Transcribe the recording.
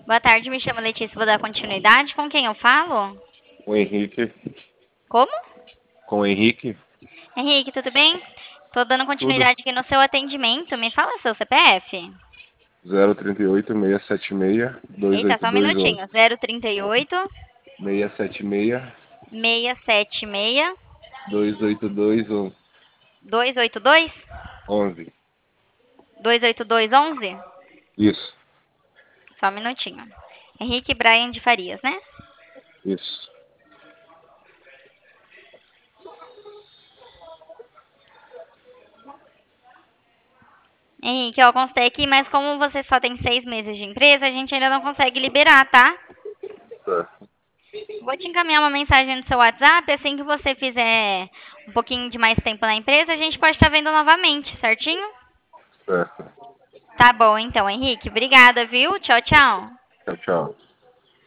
Boa tarde, me chamo Letícia, vou dar continuidade. Com quem eu falo? Com o Henrique. Como? Com o Henrique. Henrique, tudo bem? Tô dando Tudo. continuidade aqui no seu atendimento. Me fala seu CPF. 038 676 Eita, só um 28211. minutinho. 038 676 676 28211. 282 28211. Isso. Só um minutinho. Henrique Brian de Farias, né? Isso. Henrique, eu consultei aqui, mas como você só tem 6 meses de empresa, a gente ainda não consegue liberar, tá? Certo. Vou te encaminhar uma mensagem no seu WhatsApp. Assim que você fizer um pouquinho de mais tempo na empresa, a gente pode estar vendo novamente, certinho? Certo. Tá bom, então, Henrique. Obrigada, viu? Tchau, tchau. Tchau, tchau.